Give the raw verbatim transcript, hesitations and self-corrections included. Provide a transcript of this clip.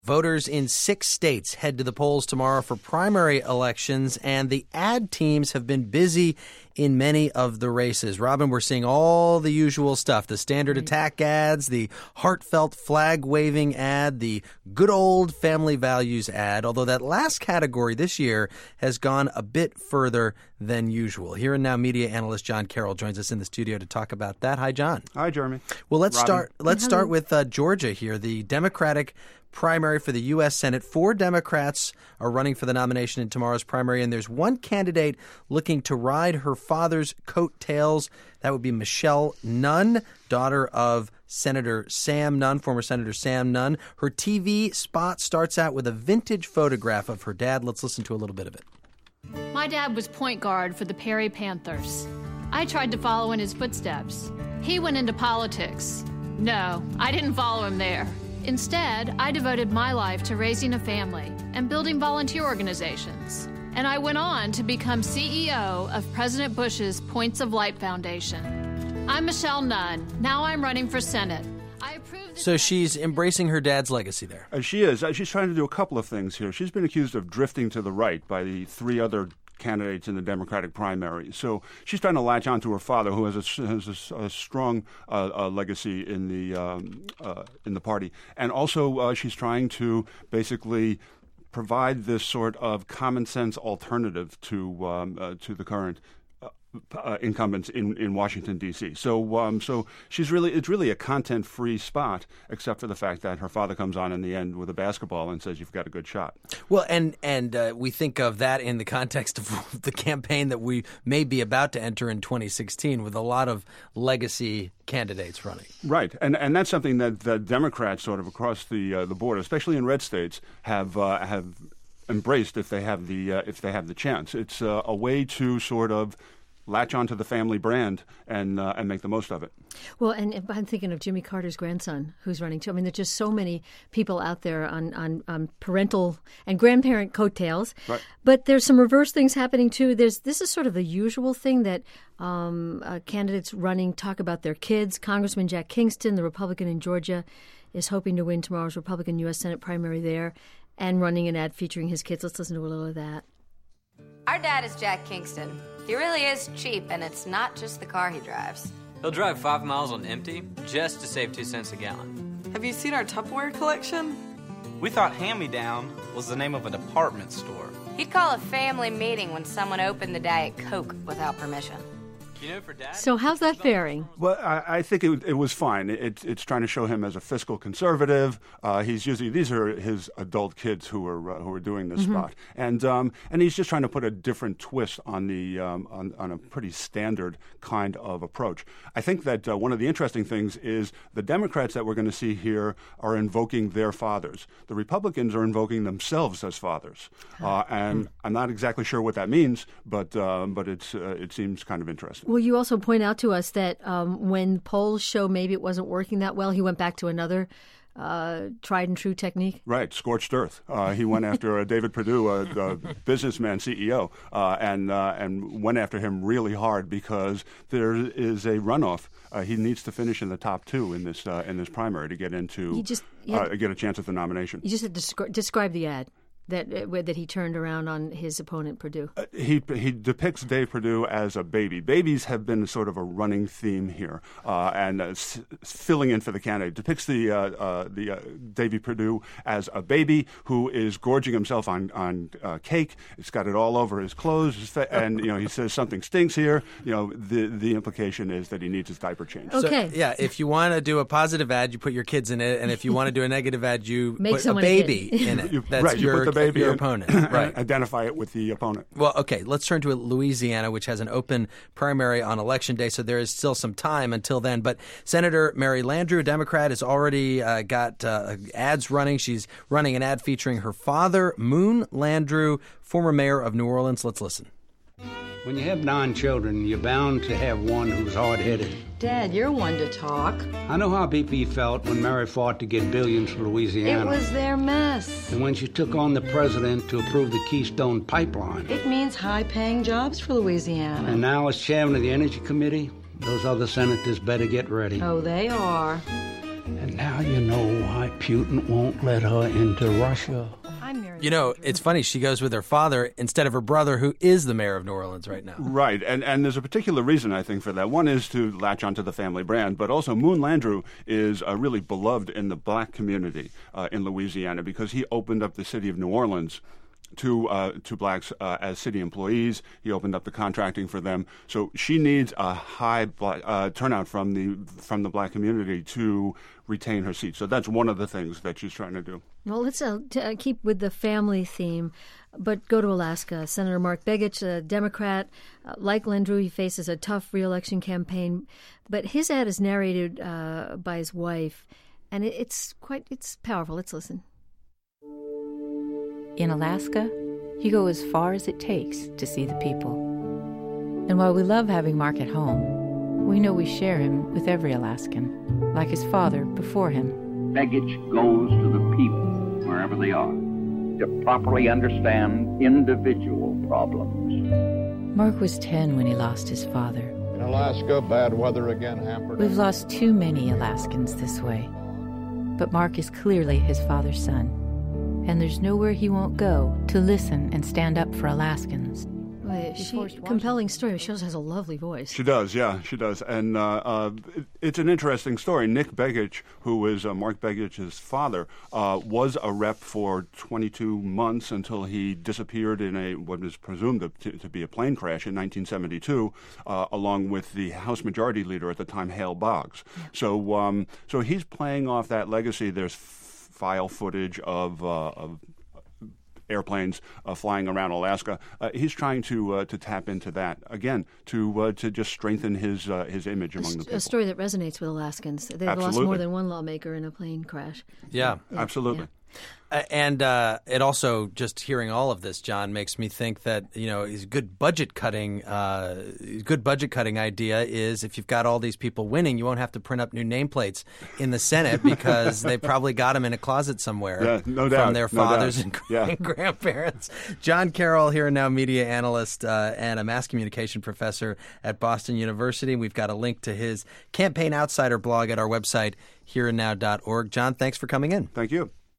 Voters in six states head to the polls tomorrow for primary elections, and the ad teams have been busy in many of the races. Robin, we're seeing all the usual stuff, the standard attack ads, the heartfelt flag-waving ad, the good old family values ad, although that last category this year has gone a bit further than usual. Here and Now media analyst John Carroll joins us in the studio to talk about that. Hi, John. Hi, Jeremy. Well, let's Robin. start. Let's Hello. start with uh, Georgia here, the Democratic primary for the U S Senate. Four Democrats are running for the nomination in tomorrow's primary, and there's one candidate looking to ride her father's coattails. That would be Michelle Nunn, daughter of Senator Sam Nunn, former Senator Sam Nunn. Her T V spot starts out with a vintage photograph of her dad. Let's listen to a little bit of it. My dad was point guard for the Perry Panthers. I tried to follow in his footsteps. He went into politics. No, I didn't follow him there. Instead, I devoted my life to raising a family and building volunteer organizations. And I went on to become C E O of President Bush's Points of Light Foundation. I'm Michelle Nunn. Now I'm running for Senate. I approve So she's embracing her dad's legacy there. Uh, she is. Uh, she's trying to do a couple of things here. She's been accused of drifting to the right by the three other candidates in the Democratic primary. So she's trying to latch on to her father, who has a, has a, a strong uh, uh, legacy in the um, uh, in the party, and also uh, she's trying to basically provide this sort of common sense alternative to um, uh, to the current Uh, uh, incumbents in, in Washington, D C. So um, so she's really it's really a content-free spot, except for the fact that her father comes on in the end with a basketball and says you've got a good shot. Well, and and uh, we think of that in the context of the campaign that we may be about to enter in twenty sixteen, with a lot of legacy candidates running. Right, and and that's something that the Democrats sort of across the uh, the board, especially in red states, have uh, have embraced if they have the uh, if they have the chance. It's uh, a way to sort of latch onto the family brand and uh, and make the most of it. Well, and I'm thinking of Jimmy Carter's grandson who's running too. I mean, there's just so many people out there on, on, on parental and grandparent coattails. Right. But there's some reverse things happening too. There's this is sort of the usual thing that um, uh, candidates running talk about their kids. Congressman Jack Kingston, the Republican in Georgia, is hoping to win tomorrow's Republican U S Senate primary there and running an ad featuring his kids. Let's listen to a little of that. Our dad is Jack Kingston. He really is cheap, and it's not just the car he drives. He'll drive five miles on empty just to save two cents a gallon. Have you seen our Tupperware collection? We thought Hand-Me-Down was the name of a department store. He'd call a family meeting when someone opened the Diet Coke without permission. You know, for Dad, So how's that faring? Well, I, I think it, it was fine. It, it's trying to show him as a fiscal conservative. Uh, he's using these are his adult kids who are uh, who are doing this Mm-hmm. spot, and um, and he's just trying to put a different twist on the um, on, on a pretty standard kind of approach. I think that uh, one of the interesting things is the Democrats that we're going to see here are invoking their fathers. The Republicans are invoking themselves as fathers, uh, and I'm not exactly sure what that means, but uh, but it's uh, it seems kind of interesting. Well, you also point out to us that um, when polls show maybe it wasn't working that well, he went back to another uh, tried and true technique. Right, scorched earth. Uh, he went after uh, David Perdue, a, a businessman, C E O, uh, and uh, and went after him really hard because there is a runoff. Uh, he needs to finish in the top two in this uh, in this primary to get into You just- you uh, had- get a chance at the nomination. You just had to descri- describe the ad that uh, that he turned around on his opponent, Perdue. Uh, he he depicts Dave Perdue as a baby. Babies have been sort of a running theme here, uh, and uh, s- filling in for the candidate depicts the uh, uh, the uh, Davy Perdue as a baby who is gorging himself on on uh, cake. It's got it all over his clothes, his fa- and you know he says something stinks here. You know the the implication is that he needs his diaper changed. Okay. So, yeah, if you want to do a positive ad, you put your kids in it, and if you want to do a negative ad, you Make put a someone a baby kid. in it. You- That's right, you your, put the baby your in, opponent. and Right. identify it with the opponent. Well, okay, let's turn to Louisiana, which has an open primary on Election Day, so there is still some time until then. But Senator Mary Landrieu, a Democrat, has already uh, got uh, ads running. She's running an ad featuring her father, Moon Landrieu, former mayor of New Orleans. Let's listen. When you have nine children, you're bound to have one who's hard-headed. Dad, you're one to talk. I know how B P felt when Mary fought to get billions for Louisiana. It was their mess. And when she took on the president to approve the Keystone Pipeline. It means high-paying jobs for Louisiana. And now as chairman of the Energy Committee, those other senators better get ready. Oh, they are. And now you know why Putin won't let her into Russia. You know, it's funny. She goes with her father instead of her brother, who is the mayor of New Orleans right now. Right. And and there's a particular reason, I think, for that. One is to latch onto the family brand, but also Moon Landrieu is uh, really beloved in the black community uh, in Louisiana because he opened up the city of New Orleans to uh, to blacks uh, as city employees. He opened up the contracting for them. So she needs a high black, uh, turnout from the from the black community to retain her seat. So that's one of the things that she's trying to do. Well, let's uh, t- uh, keep with the family theme, but go to Alaska. Senator Mark Begich, a Democrat, uh, like Landrieu, he faces a tough re-election campaign, but his ad is narrated uh, by his wife, and it, it's quite it's powerful. Let's listen. In Alaska, you go as far as it takes to see the people. And while we love having Mark at home, we know we share him with every Alaskan, like his father before him. Begich goes to the people, wherever they are, to properly understand individual problems. Mark was ten when he lost his father. In Alaska, bad weather again hampered. We've lost too many Alaskans this way. But Mark is clearly his father's son. And there's nowhere he won't go to listen and stand up for Alaskans. Well, she, compelling story. She also has a lovely voice. She does, yeah, she does. And uh, uh, it, it's an interesting story. Nick Begich, who is uh, Mark Begich's father, uh, was a rep for twenty-two months until he disappeared in a what is presumed to, to be a plane crash in nineteen seventy-two, uh, along with the House Majority Leader at the time, Hale Boggs. Yeah. So, um, so he's playing off that legacy. There's file footage of, uh, of airplanes uh, flying around Alaska. Uh, he's trying to uh, to tap into that again to uh, to just strengthen his uh, his image among a, the people. A story that resonates with Alaskans. They've Absolutely. lost more than one lawmaker in a plane crash. Yeah, yeah. absolutely. Yeah. Uh, and uh, it also, just hearing all of this, John, makes me think that, you know, his good budget cutting, uh, good budget cutting idea is if you've got all these people winning, you won't have to print up new nameplates in the Senate because they probably got them in a closet somewhere yeah, no doubt, from their no fathers doubt. and yeah. grandparents. John Carroll, Here and Now media analyst uh, and a mass communication professor at Boston University. We've got a link to his Campaign Outsider blog at our website, here and now dot org. John, thanks for coming in. Thank you.